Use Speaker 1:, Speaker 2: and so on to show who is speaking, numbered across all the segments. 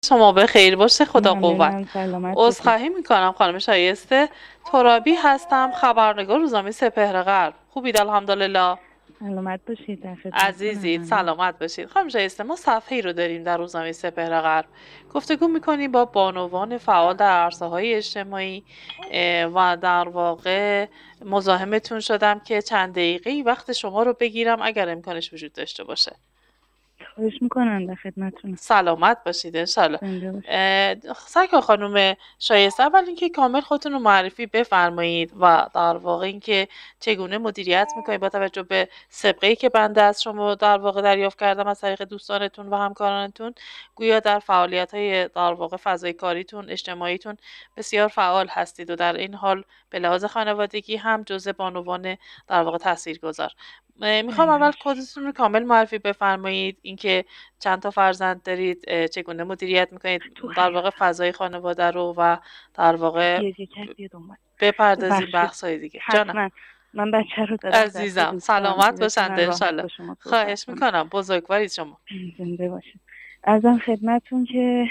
Speaker 1: شما به خیر باشه، خدا قوت.
Speaker 2: ممنونم، سلامت باشید.
Speaker 1: عذرخواهی میکنم خانم شایسته، ترابی هستم، خبرنگار روزنامه سپهر غرب. خوبید الحمدلله.
Speaker 2: سلامت باشید، در خدمتتونم.
Speaker 1: عزیزید
Speaker 2: ممنون.
Speaker 1: سلامت باشید. خانم شایسته، ما صفحه‌ای رو داریم در روزنامه سپهر غرب، گفتگو میکنیم با بانوان فعال در عرصه‌های اجتماعی و در واقع مزاحمتون شدم که چند دقیقه‌ای وقت شما رو بگیرم اگر امکانش وجود داشته باشه.
Speaker 2: خواهش میکنم، در خدمتتونم.
Speaker 1: سلامت باشید انشالله.
Speaker 2: زنده باشید.
Speaker 1: سرکار خانم شایسته، اول اینکه کامل خودتون رو معرفی بفرمایید و در واقع اینکه چگونه مدیریت میکنید با توجه به سابقه‌ای که بنده از شما در واقع دریافت کردم از طریق دوستانتون و همکارانتون، گویا در فعالیت‌های در واقع فضای کاریتون، اجتماعیتون بسیار فعال هستید و در این حال به لحاظ خانوادگی هم جزء بانوان در واقع تاثیرگذار. میخوام اول
Speaker 2: بله.
Speaker 1: خودتون رو کامل معرفی بفرمایید، اینکه چند تا فرزند دارید، چگونه مدیریت میکنید
Speaker 2: تو
Speaker 1: در
Speaker 2: حیاط
Speaker 1: واقع فضای خانواده رو و در واقع
Speaker 2: یه کسی بیاد اومد.
Speaker 1: بپردازیم
Speaker 2: ببخشید.
Speaker 1: بحث‌های دیگه. جانم
Speaker 2: حتما. من بچه رو دادم دست
Speaker 1: عزیزم،
Speaker 2: دوستان که
Speaker 1: سلامت باشند
Speaker 2: بتونن راحت
Speaker 1: انشالله.
Speaker 2: با شما صحبت
Speaker 1: خواهش
Speaker 2: کنم.
Speaker 1: میکنم، بزرگوارید شما.
Speaker 2: زنده باشید. ارزم خدمتتون که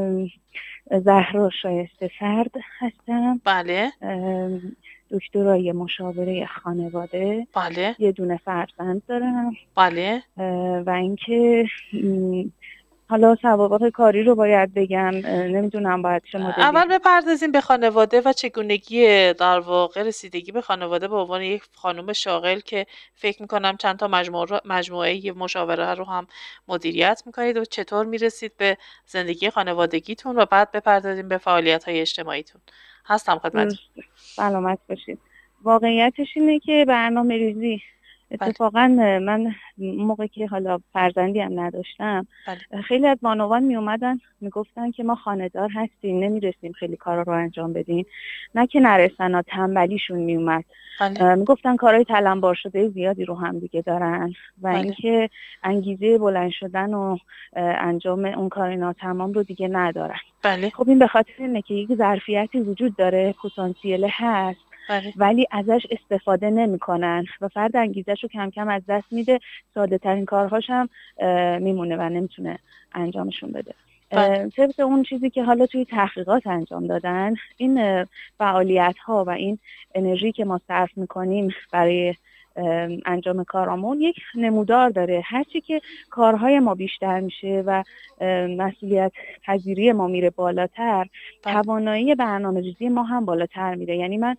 Speaker 2: زهرا شایسته فرد هستم.
Speaker 1: بله
Speaker 2: دکترای مشاوره خانواده.
Speaker 1: بله
Speaker 2: یه دونه فرزند دارم.
Speaker 1: بله.
Speaker 2: و اینکه حالا سوابق کاری رو باید بگم، نمیدونم باید چه مدلی.
Speaker 1: اول بپردازیم به خانواده و چگونگی در واقع رسیدگی به خانواده به عنوان یک خانم شاغل که فکر میکنم چند تا مجموعه مشاوره رو هم مدیریت میکنید و چطور میرسید به زندگی خانوادگیتون و بعد بپردازیم به فعالیت های اجتماعیتون. هستم خدمتتون.
Speaker 2: درست. سلامت باشید. واقعیتش اینه که برنامه ریزی
Speaker 1: بله
Speaker 2: اتفاقا من موقعی که حالا فرزندی هم نداشتم،
Speaker 1: بله
Speaker 2: خیلی از بانوان می اومدن میگفتن که ما خانه‌دار هستیم، نمیرسیم خیلی کارا رو انجام بدیم. نه که نرسن، تنبلیشون می اومد.
Speaker 1: بله
Speaker 2: میگفتن کارهای تلمبار شده زیادی رو هم دیگه دارن و
Speaker 1: بله
Speaker 2: اینکه انگیزه بلند شدن و انجام اون کار ناتمام رو دیگه ندارن.
Speaker 1: بله
Speaker 2: خب این به خاطر اینه که یک ظرفیتی وجود داره، پتانسیل هست،
Speaker 1: بله
Speaker 2: ولی ازش استفاده نمیکنن و فرد انگیزش رو کم کم از دست میده. ساده ترین کارهاش هم میمونه و نمیتونه انجامشون بده.
Speaker 1: بله
Speaker 2: طبق اون چیزی که حالا توی تحقیقات انجام دادن، این فعالیت ها و این انرژی که ما صرف میکنیم برای انجام کارامون یک نمودار داره. هرچی که کارهای ما بیشتر میشه و مسئولیت پذیری ما میره بالاتر،
Speaker 1: بله
Speaker 2: توانایی برنامه‌ریزی ما هم بالاتر میره. یعنی من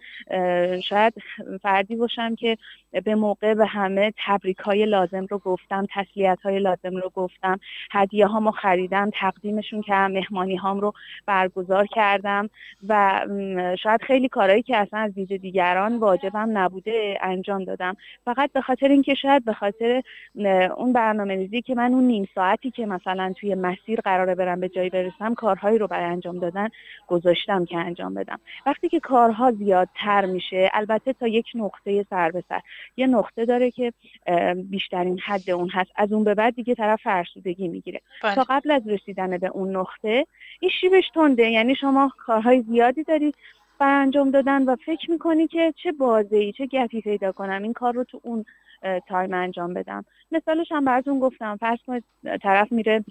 Speaker 2: شاید فردی باشم که به موقع به همه تبریک های لازم رو گفتم، تسلیت های لازم رو گفتم، هدیه هامو خریدم، تقدیمشون کردم، مهمانی هام رو برگزار کردم و شاید خیلی کارهایی که اصلا از دید دیگران واجبم نبوده انجام دادم، فقط به خاطر اینکه شاید به خاطر اون برنامه‌ریزی که من اون نیم ساعتی که مثلا توی مسیر قراره برم به جایی برسم، کارهایی رو برای انجام دادن گذاشتم که انجام بدم. وقتی که کارها زیادتر میشه، البته تا یک نقطه سر به سر، یه نقطه داره که بیشترین حد اون هست، از اون به بعد دیگه طرف فرسودگی میگیره.
Speaker 1: بله
Speaker 2: تا قبل از رسیدن به اون نقطه این شیبش تنده، یعنی شما کارهای زیادی داری برای انجام دادن و فکر میکنی که چه بازه‌ای، چه گپی پیدا کنم این کار رو تو اون تایم انجام بدم. مثالش هم براتون گفتم، فرض کنید طرف میره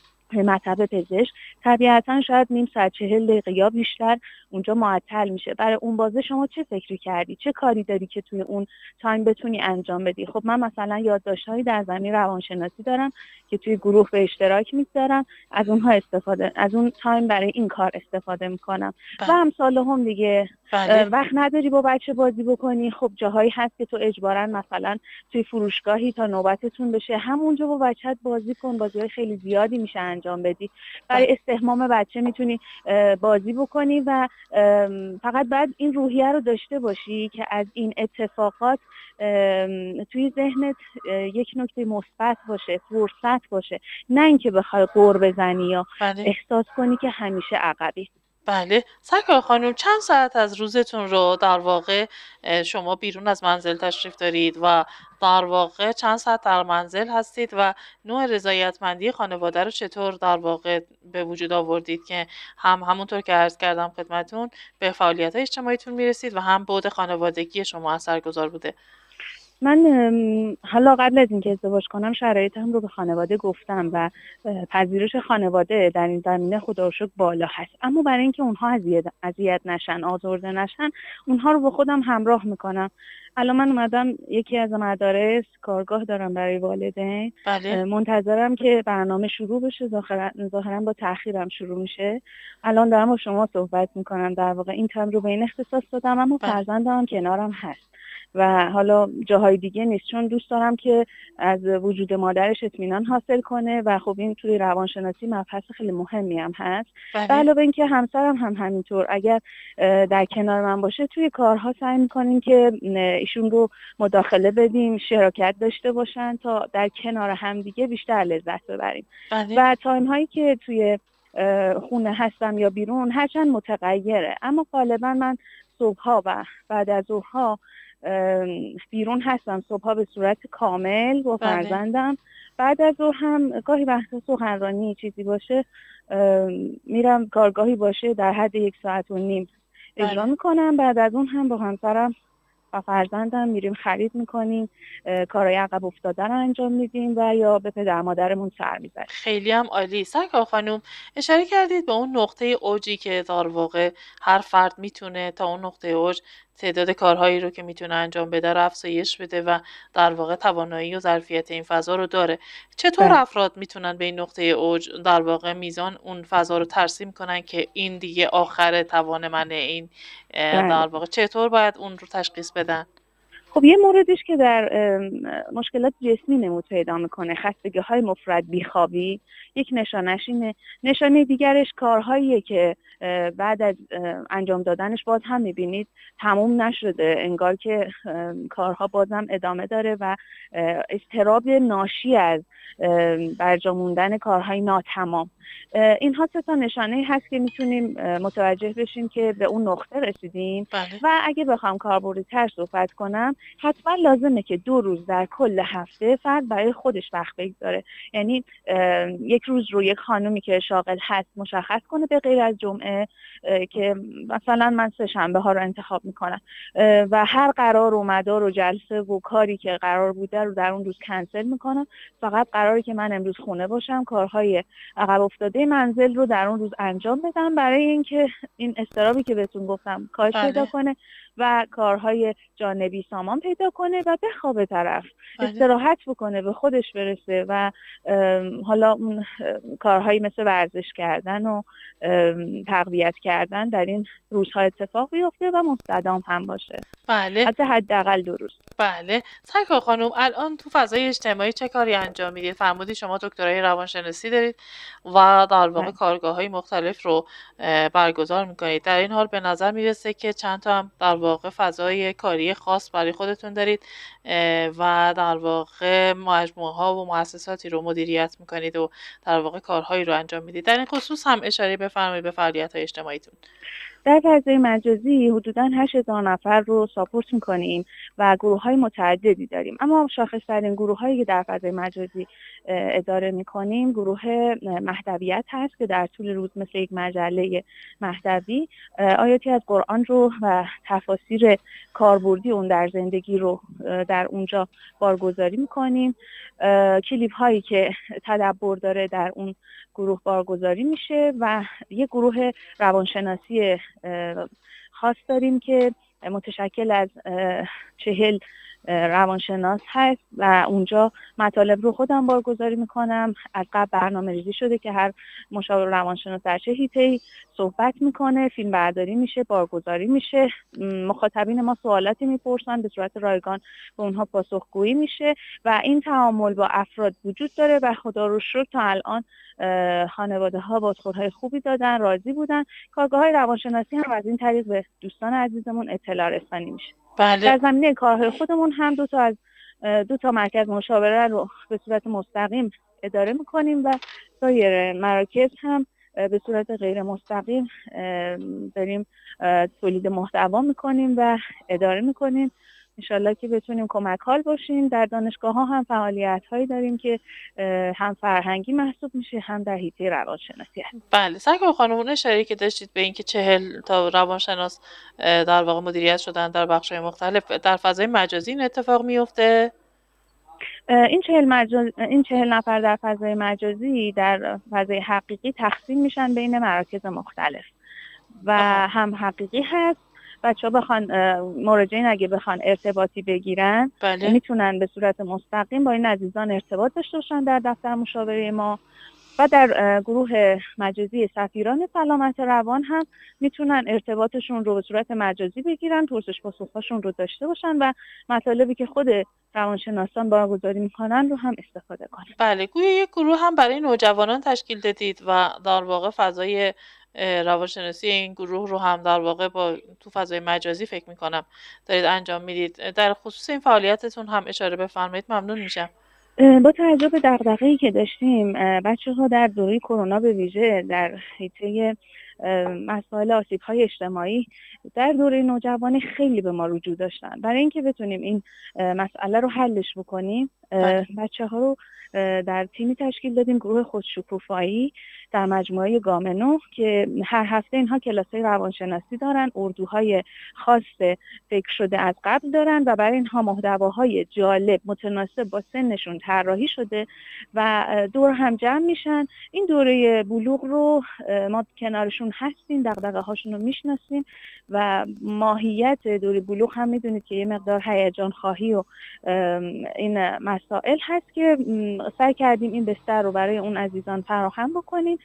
Speaker 2: مطب پزشک، طبیعتا شاید نیم ساعت 40 دقیقه یا بیشتر اونجا معطل میشه. برای اون بازه شما چه فکری کردی؟ چه کاری داری که توی اون تایم بتونی انجام بدی؟ خب من مثلا یادداشت‌هایی در زمینه روانشناسی دارم که توی گروه به اشتراک میذارم، از اونها استفاده، از اون تایم برای این کار استفاده میکنم و
Speaker 1: بله
Speaker 2: امثال هم دیگه.
Speaker 1: بله
Speaker 2: وقت نداری با بچه بازی بکنی، خب جاهایی هست که تو اجباراً مثلا توی فروشگاهی تا نوبتتون بشه همونجا با بچت بازی کن، بازی‌های خیلی زیادی میشه انجام بدی.
Speaker 1: بله
Speaker 2: برای استحمام بچه میتونی بازی بکنی و فقط بعد این روحیه رو داشته باشی که از این اتفاقات توی ذهنت یک نکته مثبت باشه، فرصت باشه، نه اینکه بخوای غر بزنی یا
Speaker 1: بله
Speaker 2: احساس کنی که همیشه عقبی.
Speaker 1: بله. سرکار خانم، چند ساعت از روزتون رو در واقع شما بیرون از منزل تشریف دارید و در واقع چند ساعت در منزل هستید و نوع رضایتمندی خانواده رو چطور در واقع به وجود آوردید که هم همونطور که عرض کردم خدمتون به فعالیت اجتماعیتون میرسید و هم بعد خانوادگی شما اثرگذار بوده؟
Speaker 2: من حالا قبل از اینکه ازدواج کنم شرایطم رو به خانواده گفتم و پذیرش خانواده در این زمینه خدا رو شکر بالا هست، اما برای اینکه اونها اذیت نشن، آزرده نشن، اونها رو با خودم همراه میکنم. الان من اومدم یکی از مدارس کارگاه دارم برای والدین.
Speaker 1: بله.
Speaker 2: منتظرم که برنامه شروع بشه، ظاهرا با تأخیرم شروع میشه. الان دارم با شما صحبت میکنم، در واقع این ترم رو به این اختصاص دادم، اما
Speaker 1: بله.
Speaker 2: فرزندم کنارم هست و حالا جاهای دیگه نیست، چون دوست دارم که از وجود مادرش اطمینان حاصل کنه و خب این توی روانشناسی مبحث خیلی مهمی هم هست.
Speaker 1: بله.
Speaker 2: و علاوه اینکه همسرم هم همینطور، اگر در کنار من باشه توی کارها سعی میکنیم که ایشون رو مداخله بدیم، شراکت داشته باشن تا در کنار هم دیگه بیشتر لذت ببریم.
Speaker 1: بله.
Speaker 2: و تایم هایی که توی خونه هستم یا بیرون هرچند متغیره، اما غالبا من صبحها و بعد از ظهرها بیرون هستم. صبحها به صورت کامل با فرزندم، بعد از ظهر هم گاهی وقتا سخنرانی چیزی باشه میرم، کارگاهی باشه در حد 1.5 ساعت اجرا میکنم. بعد از اون هم با همسرم و فرزندم میریم خرید میکنیم، کارهای عقب افتاده رو انجام میدیم و یا به پدر مادرمون سر میزنیم.
Speaker 1: خیلی هم عالی. سرکار خانم اشاره کردید به اون نقطه اوجی که در واقع هر فرد میتونه تا اون نقطه اوج تعداد کارهایی رو که میتونه انجام بده رو افزایش بده و در واقع توانایی و ظرفیت این فضا رو داره. چطور افراد میتونن به این نقطه اوج در واقع میزان اون فضا رو ترسیم کنن که این دیگه آخر توان منه، این در واقع چطور باید اون رو تشخیص بدن؟
Speaker 2: خب یه موردش که در مشکلات جسمی نمود پیدا میکنه، خستگی‌های مفرط، بیخوابی، یک نشانش اینه. نشانه دیگرش کارهاییه که بعد از انجام دادنش باز هم میبینید تموم نشده، انگار که کارها بازم ادامه داره و اضطراب ناشی از برجا موندن کارهای ناتمام. اینها 3 نشانه هست که میتونیم متوجه بشیم که به اون نقطه رسیدیم. و اگه بخوام کاربردی‌تر صحبت کنم، حتما لازمه که 2 روز در کل هفته فرد برای خودش وقت بگذاره. یعنی یک روز رو یک خانومی که شاغل هست مشخص کنه، به غیر از جمعه که مثلا من 3 شنبه ها رو انتخاب میکنم و هر قرار و مدار و جلسه و کاری که قرار بوده رو در اون روز کنسل میکنم. فقط قراره که من امروز خونه باشم، کارهای عقب افتاده منزل رو در اون روز انجام بدم، برای اینکه این اضطرابی که بهتون گفتم کاهش پیدا کنه و کارهای جانبی سامان پیدا کنه و بخوابه، طرف استراحت بکنه، به خودش برسه و حالا اون کارهایی مثل ورزش کردن و تقویت کردن در این روزها اتفاق بیفته و مستدام هم باشه.
Speaker 1: بله.
Speaker 2: حتی حداقل 2 روز.
Speaker 1: بله. سرکار خانم الان تو فضای اجتماعی چه کاری انجام میدید؟ فرمودید شما دکترای روانشناسی دارید و در واقع کارگاه‌های مختلف رو برگزار میکنید. در این حال به نظر میرسه که چند تا هم در واقع فضای کاری خاص برای خودتون دارید و در واقع مجموعه‌ها و مؤسساتی رو مدیریت میکنید و در واقع کارهایی رو انجام میدید. در این خصوص هم اشاره بفرمایید به فعالیت‌های اجتماعیتون.
Speaker 2: در فضای مجازی حدوداً 8,000 نفر رو ساپورت میکنیم و گروه‌های متعددی داریم، اما شاخص‌ترین گروه‌هایی که در فضای مجازی اداره میکنیم گروه مهدویت هست که در طول روز مثل یک مجله مهدوی آیاتی از قرآن رو و تفاسیر کاربردی اون در زندگی رو در اونجا بارگذاری میکنیم. کلیپ هایی که تدبر داره در اون گروه بارگذاری میشه و یک گروه روانشناسی خاص داریم که متشکل از 40 روانشناس هست و اونجا مطالب رو خودم بارگذاری میکنم. از قبل برنامه ریزی شده که هر مشاور روانشناس در چه حیطه‌ای صحبت میکنه، فیلم برداری میشه، بارگذاری میشه، مخاطبین ما سوالاتی میپرسن، به صورت رایگان به اونها پاسخگویی میشه و این تعامل با افراد وجود داره و خدا رو شکر تا الان خانواده ها بازخوردهای خوبی دادن، راضی بودن. کارگاه های روانشناسی هم از این طریق به دوستان عزیزمون اطلاع رسانی میشه. در زمینه کارهای خودمون هم 2 تا مرکز مشاوره رو به صورت مستقیم اداره میکنیم و سایر مراکز هم به صورت غیر مستقیم داریم تولید محتوا میکنیم و اداره میکنیم. انشالله که بتونیم کمک حال باشیم. در دانشگاه ها هم فعالیت هایی داریم که هم فرهنگی محسوب میشه، هم در حیطه روانشناسی هست.
Speaker 1: بله، سرکار خانم، اون اشاره که داشتید به اینکه 40 تا روانشناس در واقع مدیریت شدن در بخش‌های مختلف، در فضای مجازی این اتفاق میفته؟
Speaker 2: این 40 نفر در فضای مجازی در فضای حقیقی تقسیم میشن بین مراکز مختلف و هم حقیقی هست. بچه‌ها بخوان مراجعین اگه بخوان ارتباطی بگیرن،
Speaker 1: بله.
Speaker 2: میتونن به صورت مستقیم با این عزیزان ارتباط داشته باشن در دفتر مشاوره ما، و در گروه مجازی سفیران سلامت روان هم میتونن ارتباطشون رو به صورت مجازی بگیرن، پرسش پاسخ‌هاشون رو داشته باشن و مطالبی که خود روانشناسان برگزاری میکنن رو هم استفاده کنن.
Speaker 1: بله، گویا یک گروه هم برای نوجوانان تشکیل دادید و در واقع فضای روانشناسی این گروه رو هم در واقع تو فضای مجازی فکر میکنم دارید انجام میدید. در خصوص این فعالیتتون هم اشاره بفرمایید، ممنون میشم.
Speaker 2: با توجه به دغدغه‌ای که داشتیم، بچه‌ها در دوره کرونا به ویژه در حیطه مسائل آسیب‌های اجتماعی در دوره نوجوانی خیلی به ما رجوع داشتن. برای اینکه بتونیم این مسئله رو حلش بکنیم، بچه‌ها رو در تیمی تشکیل دادیم، گروه خودشکوفایی در مجموعه گامنو، که هر هفته اینها کلاس‌های روانشناسی دارن، اردوهای خاص فکر شده از قبل دارن و برای اینها محتواهای جالب متناسب با سنشون طراحی شده و دور هم جمع میشن. این دوره بلوغ رو ما کنارشون هستیم، دغدغه هاشون رو میشناسیم و ماهیت دوره بلوغ هم میدونید که یه مقدار هیجان خواهی و این مسائل هست که سعی کردیم این بستر رو برای اون عزیزان فراهم بکنیم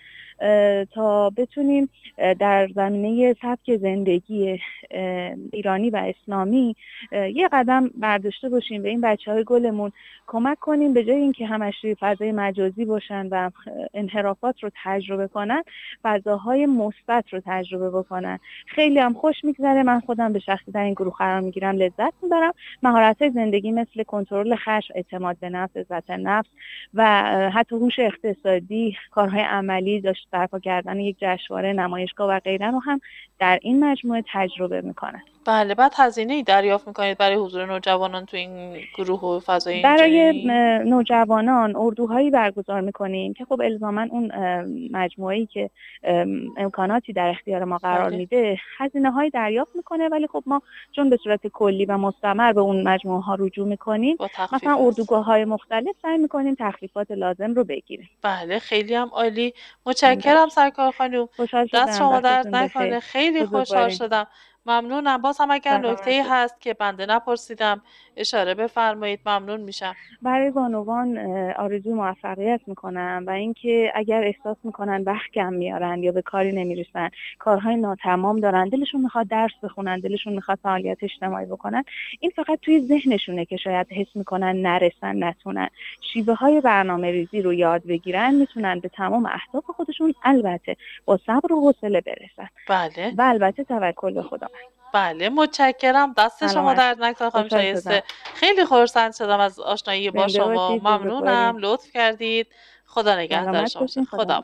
Speaker 2: تا بتونیم در زمینه سبک زندگی ایرانی و اسلامی یه قدم برداشته باشیم و این بچه‌های گلمون کمک کنیم به جای اینکه همش توی فضای مجازی باشن و انحرافات رو تجربه کنن، فضاهای مثبت رو تجربه بکنن. خیلی هم خوش میگذره، من خودم به شخصی در این گروه قرار میگیرم، لذت میبرم. مهارت‌های زندگی مثل کنترل خشم، اعتماد به نفس، عزت نفس و حتی هوش اقتصادی، کارهای عملی، داشت برپا کردن یک جشنواره، نمایشگاه و غیره رو هم در این مجموعه تجربه میکنن.
Speaker 1: بله، بعد هزینه‌ای دریافت میکنید برای حضور نوجوانان تو این گروه و فضای
Speaker 2: برای نوجوانان اردوهایی برگزار میکنیم که خب الزاما اون مجموعه‌ای که امکاناتی در اختیار ما قرار میده هزینه‌هایی دریافت میکنه، ولی خب ما چون به صورت کلی و مستمر به اون مجموعه ها رجوع میکنیم، مثلا اردوگاه‌های مختلف سعی میکنیم تخفیفات لازم رو بگیریم.
Speaker 1: بله، خیلی هم عالی. متشکرم سرکار خانم.
Speaker 2: دست
Speaker 1: شما درد نکنه. خیلی خوشحال شدم. ممنونم. باز هم اگر نکته‌ای هست که بنده نپرسیدم اشاره بفرمایید، ممنون میشم.
Speaker 2: برای بانوان آرزوی موفقیت میکنم و اینکه اگر احساس میکنن وقت کم میارن یا به کاری نمیرسن، کارهای ناتمام دارن، دلشون میخواد درس بخونن، دلشون میخواد فعالیت اجتماعی بکنن، این فقط توی ذهنشونه که شاید حس میکنن نرسن، نتونن. شیوه های برنامه‌ریزی رو یاد بگیرن، میتونن به تمام اهداف خودشون البته با صبر و حوصله برسن.
Speaker 1: بله.
Speaker 2: و البته توکل به خدا.
Speaker 1: بله، متشکرم. دست شما درد نکنه خانم شایسته. خیلی خرسند شدم از آشنایی با شما. ممنونم، لطف کردید. خدا نگهدار شما. خدا